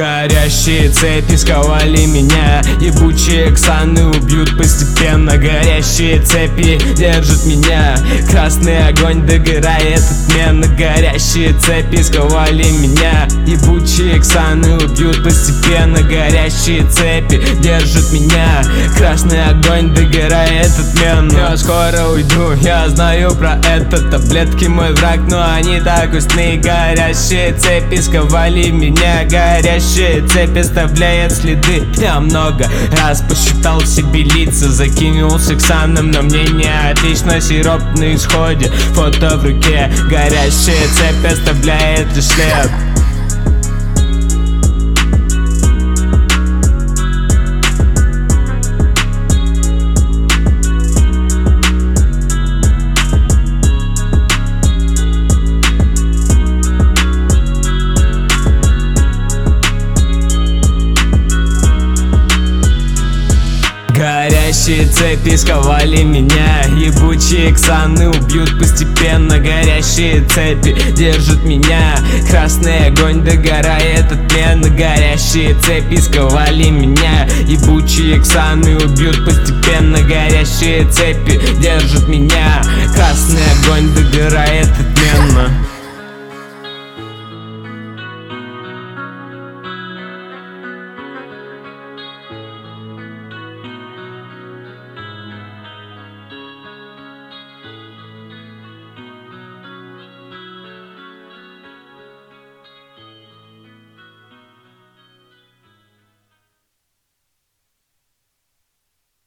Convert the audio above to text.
Горящие цепи сковали меня, ебучие ксаны убьют постепенно. Горящие цепи держат меня, красный огонь догорает отменно. Горящие цепи сковали меня, ебучие ксаны убьют постепенно. Горящие цепи держат меня, красный огонь догорает отменно. Я скоро уйду, я знаю про это. Таблетки мой враг, но они так вкусные. Горящие цепи сковали меня, горящие цепи оставляют следы. Я много раз посчитал себе лица, закинулся ксаном, но мне не отлично. Сироп на исходе, фото в руке. Горящая цепь оставляет лишь след. Горящие цепи сковали меня, ебучие ксаны убьют постепенно. Горящие цепи держат меня, красный огонь догорает отменно. Горящие цепи сковали меня, ебучие ксаны убьют постепенно. Горящие цепи держат меня, красный огонь догорает отменно.